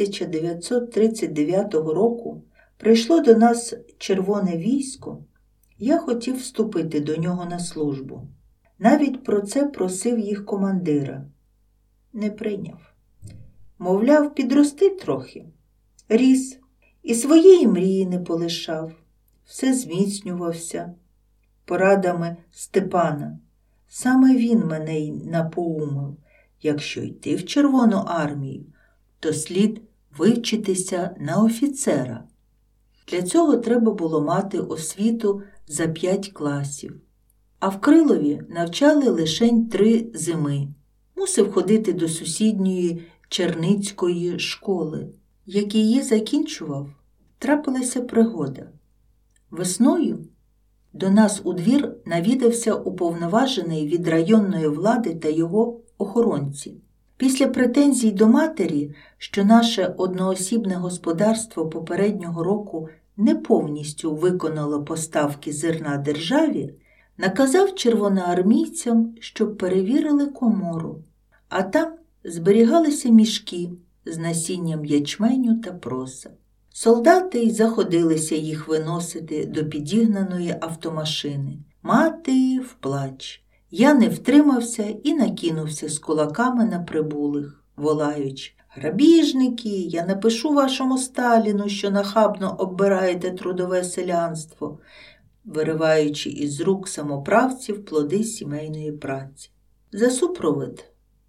1939 року прийшло до нас Червоне військо, я хотів вступити до нього на службу. Навіть про це просив їх командира. Не прийняв. Мовляв, підрости трохи. Ріс і своєї мрії не полишав. Все зміцнювався порадами Степана. Саме він мене й напоумив. Якщо йти в Червону армію, то слід вивчитися на офіцера. Для цього треба було мати освіту за 5 класів. А в Крилові навчали лишень 3 зими. Мусив ходити до сусідньої Черницької школи. Як її закінчував, трапилася пригода. Весною до нас у двір навідався уповноважений від районної влади та його охоронці. Після претензій до матері, що наше одноосібне господарство попереднього року не повністю виконало поставки зерна державі, наказав червоноармійцям, щоб перевірили комору, а там зберігалися мішки з насінням ячменю та проса. Солдати й заходилися їх виносити до підігнаної автомашини. Мати в плач. Я не втримався і накинувся з кулаками на прибулих, волаючи: «Грабіжники, я напишу вашому Сталіну, що нахабно оббираєте трудове селянство», вириваючи із рук самоправців плоди сімейної праці. За супровід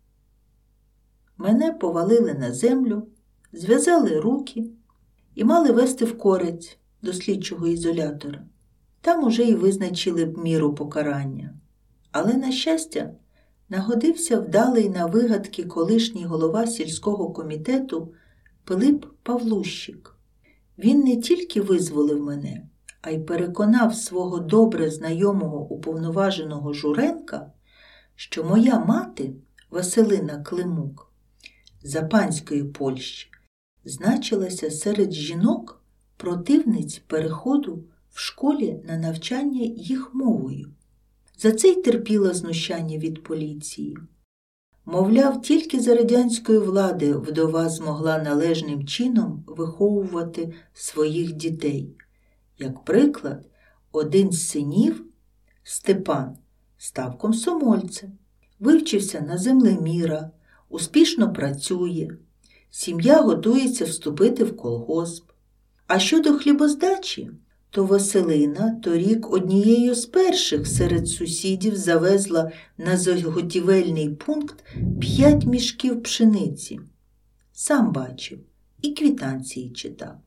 мене повалили на землю, зв'язали руки і мали вести в Корець до слідчого ізолятора. Там уже й визначили б міру покарання. Але, на щастя, нагодився вдалий на вигадки колишній голова сільського комітету Пилип Павлущик. Він не тільки визволив мене, а й переконав свого добре знайомого уповноваженого Журенка, що моя мати, Василина Климук, з панської Польщі, значилася серед жінок противниць переходу в школі на навчання їх мовою. За це й терпіла знущання від поліції. Мовляв, тільки за радянської влади вдова змогла належним чином виховувати своїх дітей. Як приклад, один з синів, Степан, став комсомольцем, вивчився на землеміра, успішно працює, сім'я готується вступити в колгосп. А щодо хлібоздачі, то Василина торік однією з перших серед сусідів завезла на заготівельний пункт 5 мішків пшениці. Сам бачив і квитанції читав.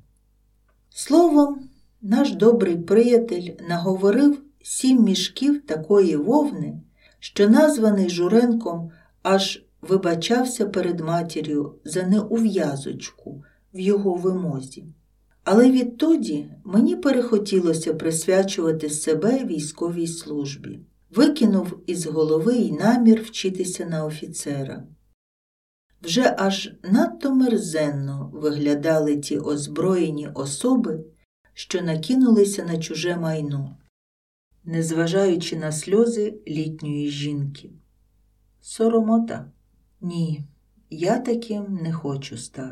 Словом, наш добрий приятель наговорив 7 мішків такої вовни, що названий Журенком аж вибачався перед матір'ю за неув'язочку в його вимозі. Але відтоді мені перехотілося присвячувати себе військовій службі. Викинув із голови й намір вчитися на офіцера. Вже аж надто мерзенно виглядали ті озброєні особи, що накинулися на чуже майно, незважаючи на сльози літньої жінки. Соромота? Ні, я таким не хочу стати.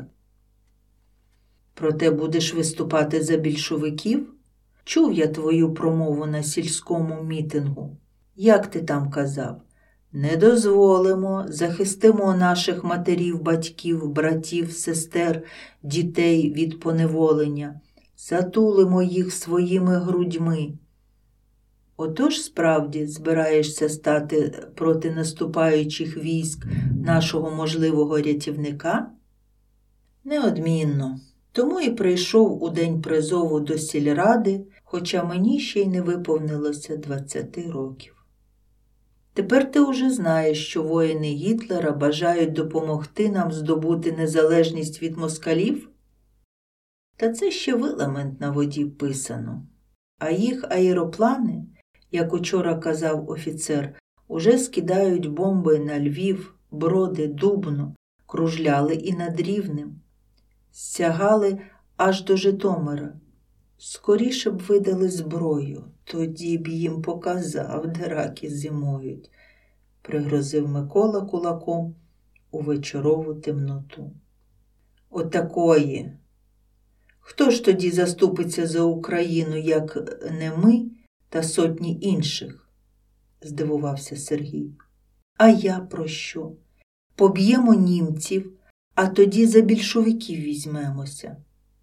Проте будеш виступати за більшовиків? Чув я твою промову на сільському мітингу. Як ти там казав? Не дозволимо, захистимо наших матерів, батьків, братів, сестер, дітей від поневолення, затулимо їх своїми грудьми. Отож, справді, збираєшся стати проти наступаючих військ нашого можливого рятівника? Неодмінно. Тому і прийшов у день призову до сільради, хоча мені ще й не виповнилося 20 років. Тепер ти уже знаєш, що воїни Гітлера бажають допомогти нам здобути незалежність від москалів? Та це ще виламент на воді писано. А їх аероплани, як учора казав офіцер, уже скидають бомби на Львів, Броди, Дубно, кружляли і над Рівнем. Сягали аж до Житомира. Скоріше б видали зброю, тоді б їм показав, де раки зимують, пригрозив Микола кулаком у вечорову темноту. Отакої. Хто ж тоді заступиться за Україну, як не ми та сотні інших? Здивувався Сергій. А я про що? Поб'ємо німців, а тоді за більшовиків візьмемося.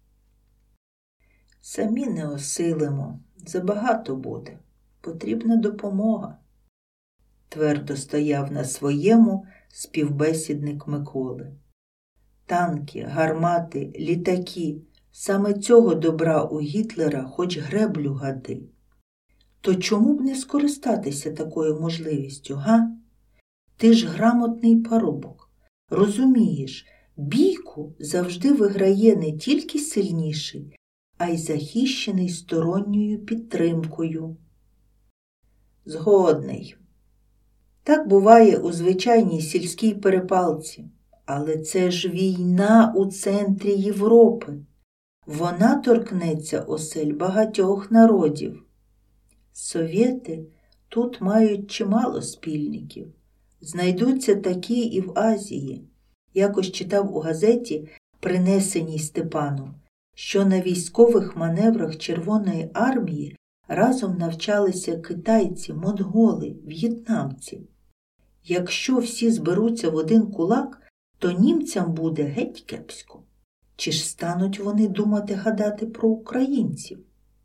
Самі не осилимо, забагато буде, потрібна допомога. Твердо стояв на своєму співбесідник Миколи. Танки, гармати, літаки – саме цього добра у Гітлера хоч греблю гади. То чому б не скористатися такою можливістю, га? Ти ж грамотний парубок. Розумієш, бійку завжди виграє не тільки сильніший, а й захищений сторонньою підтримкою. Згодний. Так буває у звичайній сільській перепалці. Але це ж війна у центрі Європи. Вона торкнеться осель багатьох народів. Совєти тут мають чимало спільників. Знайдуться такі і в Азії. Якось читав у газеті, принесеній Степаном, що на військових маневрах Червоної армії разом навчалися китайці, монголи, в'єтнамці. Якщо всі зберуться в один кулак, то німцям буде геть кепсько. Чи ж стануть вони думати-гадати про українців?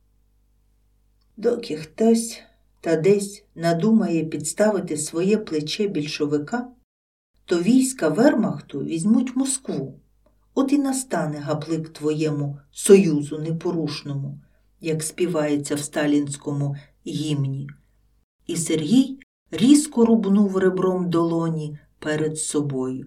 Доки хтось та десь надумає підставити своє плече більшовика, то війська вермахту візьмуть Москву. От і настане гаплик твоєму союзу непорушному, як співається в сталінському гімні. І Сергій різко рубнув ребром долоні перед собою.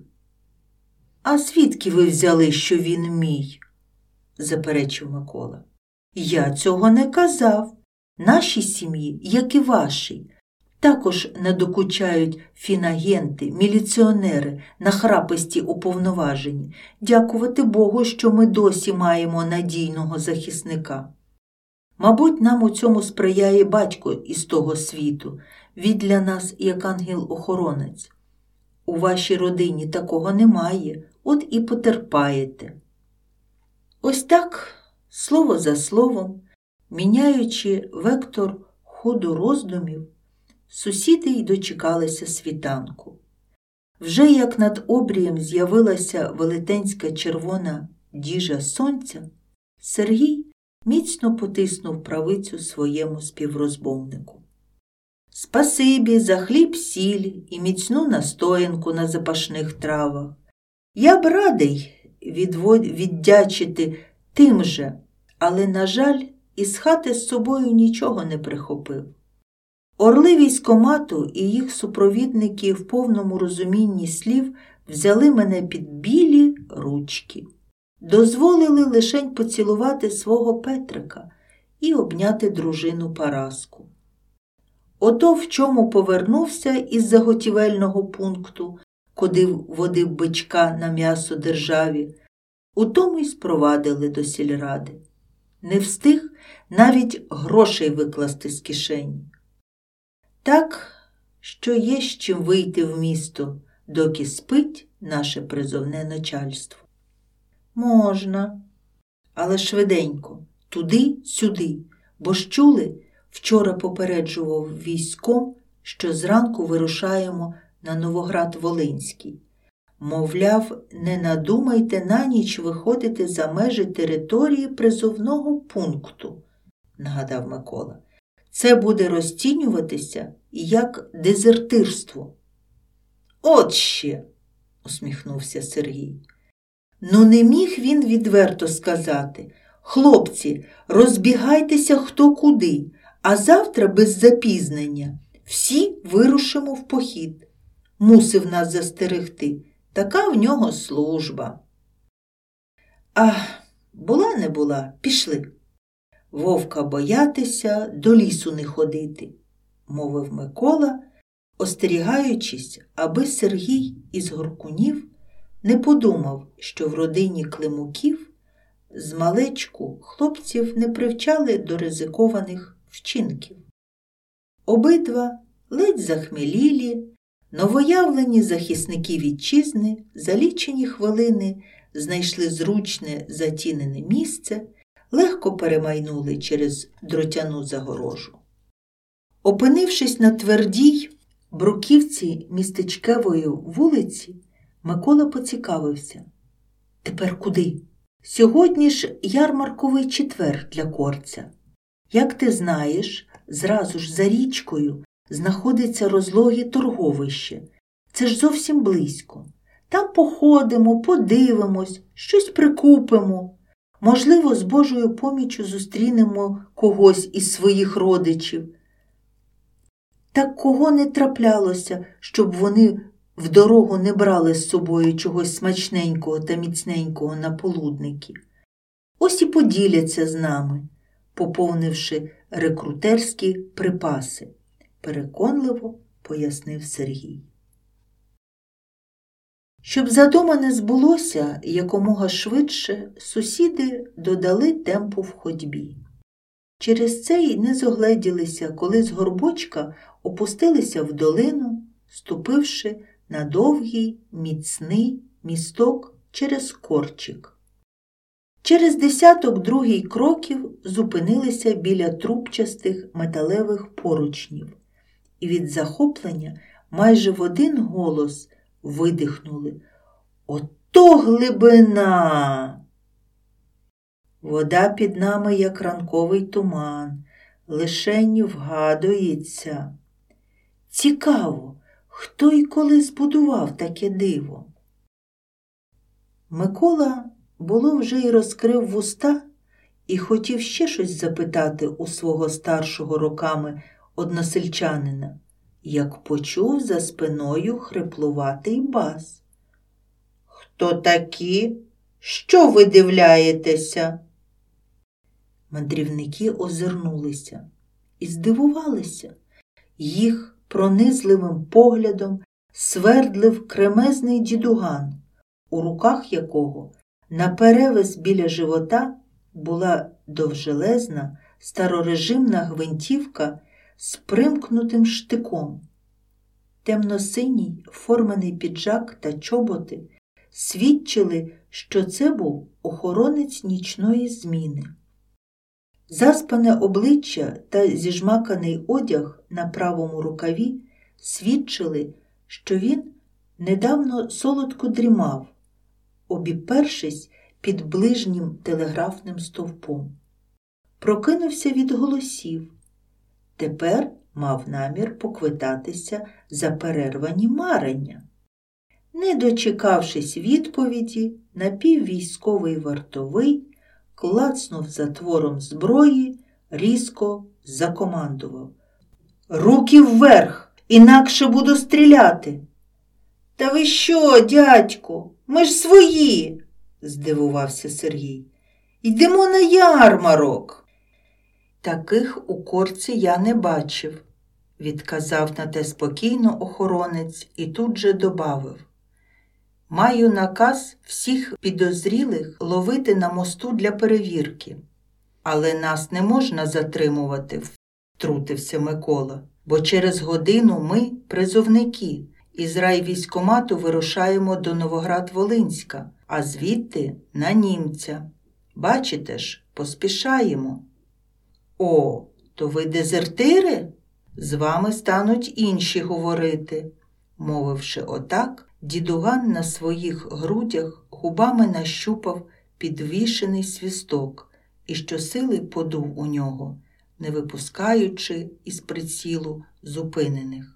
«А звідки ви взяли, що він мій?» – заперечив Микола. «Я цього не казав. Нашій сім'ї, як і вашій, також надокучають фінагенти, міліціонери, нахраписті уповноважені. Дякувати Богу, що ми досі маємо надійного захисника. Мабуть, нам у цьому сприяє батько із того світу. Він для нас як ангел-охоронець. У вашій родині такого немає, от і потерпаєте». Ось так, слово за словом, міняючи вектор ходу роздумів, сусіди й дочекалися світанку. Вже як над обрієм з'явилася велетенська червона діжа сонця, Сергій міцно потиснув правицю своєму співрозмовнику. «Спасибі за хліб-сіль і міцну настоянку на запашних травах. Я б радий віддячити тим же, але, на жаль, із хати з собою нічого не прихопив. Орли військомату і їх супровідники в повному розумінні слів взяли мене під білі ручки. Дозволили лишень поцілувати свого Петрика і обняти дружину Параску. Ото в чому повернувся із заготівельного пункту, куди водив бичка на м'ясо державі, у тому й спровадили до сільради. Не встиг навіть грошей викласти з кишені. Так, що є з чим вийти в місто, доки спить наше призовне начальство. Можна, але швиденько, туди-сюди, бо ж чули, вчора попереджував військом, що зранку вирушаємо на Новоград-Волинський. Мовляв, не надумайте на ніч виходити за межі території призовного пункту, нагадав Микола. Це буде розцінюватися як дезертирство. От ще, усміхнувся Сергій. Ну не міг він відверто сказати: хлопці, розбігайтеся хто куди, а завтра без запізнення всі вирушимо в похід. Мусив нас застерегти. Така в нього служба. Ах, була не була, пішли. Вовка боятися, до лісу не ходити, мовив Микола, остерігаючись, аби Сергій із Горкунів не подумав, що в родині Климуків змалечку хлопців не привчали до ризикованих вчинків. Обидва, ледь захмелілі, новоявлені захисники вітчизни за лічені хвилини знайшли зручне затінене місце, легко перемайнули через дротяну загорожу. Опинившись на твердій бруківці містечкової вулиці, Микола поцікавився: «Тепер куди?» «Сьогодні ж ярмарковий четвер для Корця. Як ти знаєш, зразу ж за річкою знаходиться розлоге торговище. Це ж зовсім близько. Там походимо, подивимось, щось прикупимо. Можливо, з Божою поміччю зустрінемо когось із своїх родичів. Так кого не траплялося, щоб вони в дорогу не брали з собою чогось смачненького та міцненького на полудники? ось і поділяться з нами, поповнивши рекрутерські припаси, переконливо пояснив Сергій. Щоб задумане збулося якомога швидше, сусіди додали темпу в ходьбі. Через це й не зогледілися, коли з горбочка опустилися в долину, ступивши на довгий, міцний місток через корчик. Через 10-другий кроків зупинилися біля трубчастих металевих поручнів і від захоплення майже в один голос видихнули: «Ото глибина!» Вода під нами, як ранковий туман, лишень вгадується. Цікаво, хто і коли збудував таке диво? Микола було вже й розкрив вуста і хотів ще щось запитати у свого старшого роками односельчанина, як почув за спиною хриплуватий бас. «Хто такі? Що ви дивляєтеся?» Мандрівники озирнулися і здивувалися. Їх пронизливим поглядом свердлив кремезний дідуган, у руках якого наперевес біля живота була довжелезна старорежимна гвинтівка з примкнутим штиком. Темно-синій формений піджак та чоботи свідчили, що це був охоронець нічної зміни. Заспане обличчя та зіжмаканий одяг на правому рукаві свідчили, що він недавно солодко дрімав, обіпершись під ближнім телеграфним стовпом. Прокинувся від голосів. Тепер мав намір поквитатися за перервані марення. Не дочекавшись відповіді, напіввійськовий вартовий клацнув затвором зброї, різко закомандував: «Руки вверх, інакше буду стріляти!» «Та ви що, дядьку, ми ж свої!» – здивувався Сергій. «Йдемо на ярмарок!» «Таких у Корці я не бачив», – відказав на те спокійно охоронець і тут же добавив: «Маю наказ всіх підозрілих ловити на мосту для перевірки. Але нас не можна затримувати», – втрутився Микола, «бо через годину ми призовники. Із райвійськкомату вирушаємо до Новоград-Волинська, а звідти на німця. Бачите ж, поспішаємо». «О, то ви дезертири? З вами стануть інші говорити». Мовивши отак, дідуган на своїх грудях губами нащупав підвішений свісток і щосили подув у нього, не випускаючи із прицілу зупинених.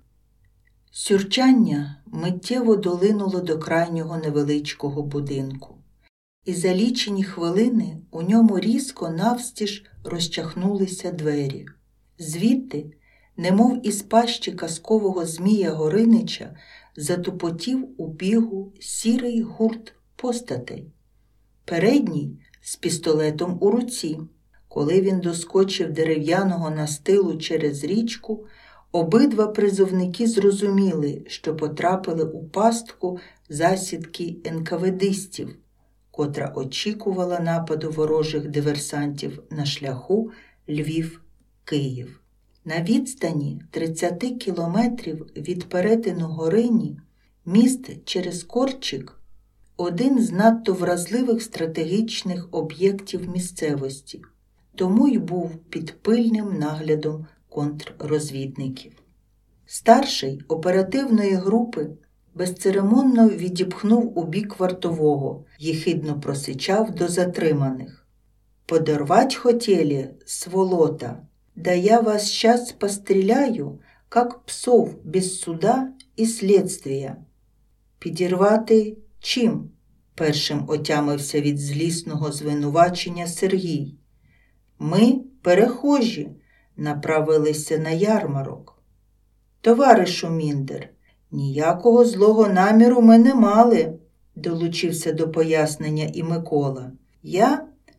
Сюрчання миттєво долинуло до крайнього невеличкого будинку. І за лічені хвилини у ньому різко навстіж розчахнулися двері. Звідти, немов із пащі казкового Змія Горинича, затупотів у бігу сірий гурт постатей. Передній з пістолетом у руці. Коли він доскочив дерев'яного настилу через річку, обидва призовники зрозуміли, що потрапили у пастку засідки НКВДистів, котра очікувала нападу ворожих диверсантів на шляху Львів-Київ. На відстані 30 кілометрів від перетину Горині міст через Корчик – один з надто вразливих стратегічних об'єктів місцевості, тому й був під пильним наглядом контррозвідників. Старший оперативної групи безцеремонно відіпхнув у бік вартового, єхидно просичав до затриманих: «Подорвать хотели, сволота, да я вас сейчас постріляю, как псов без суда і слідствия». «Підірвати чим?» – першим отямився від злісного звинувачення Сергій. «Ми, перехожі, направилися на ярмарок». «Товаришу Міндер, ніякого злого наміру ми не мали», – долучився до пояснення і Микола. «Я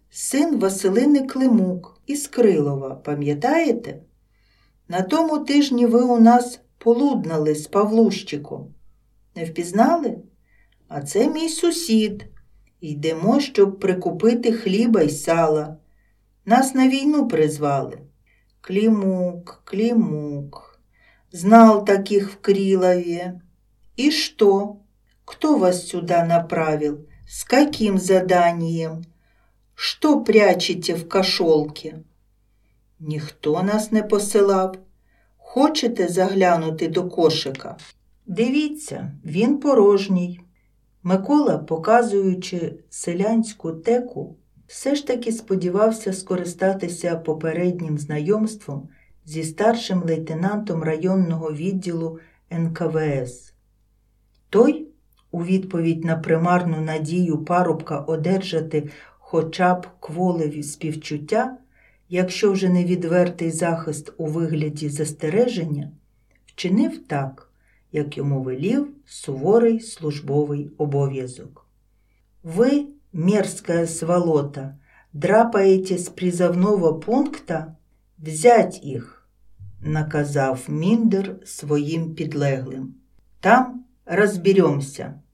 син Василини Климук із Крилова, пам'ятаєте? На тому тижні ви у нас полуднали з Павлущиком. Не впізнали? А це мій сусід. Йдемо, щоб прикупити хліба й сала. Нас на війну призвали. Климук, Климук, знал таких в Крилове. И что? Кто вас сюда направил? С каким заданием? Что прячете в кошолке? Ніхто нас не посилав. Хочете заглянути до кошика? Дивіться, він порожній. Микола, показуючи селянську теку, все ж таки сподівався скористатися попереднім знайомством зі старшим лейтенантом районного відділу НКВС. Той, у відповідь на примарну надію парубка одержати хоча б кволеві співчуття, якщо вже не відвертий захист у вигляді застереження, вчинив так, як йому велів суворий службовий обов'язок. «Ви, мерзкая сволота, драпаете с призовного пункта? Взять їх!» – наказав Міндер своїм підлеглим. «Там розберемося!»